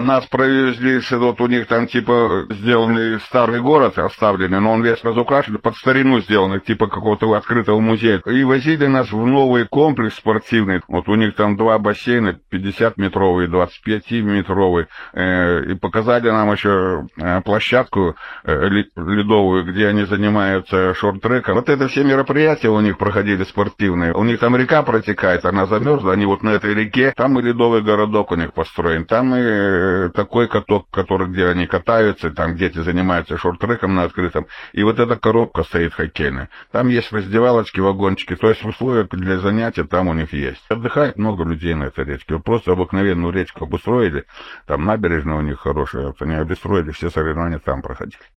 нас провезли, вот у них там типа сделанный старый город оставленный, но он весь разукрашен, под старину сделанный, типа какого-то открытого музея. И возили нас в новый комплекс спортивный. Вот у них там 2 бассейна, 50-метровый, 25-метровый. И показали нам еще площадку ледовую, где они занимаются шорт-треком. Вот это все мероприятия у них проходили спортивные. У них там река протекает, она замерзла, они вот на этой реке, там и ледовый городок у них построен, там и такой каток, где они катаются, там дети занимаются шорт-треком на открытом. И вот эта коробка стоит хоккейная. Там есть раздевалочки, вагончики, то есть условия для занятий там у них есть. Отдыхает много людей на этой речке. Просто обыкновенную речку обустроили, там набережная у них хорошая, вот они обустроили, все соревнования там проходили.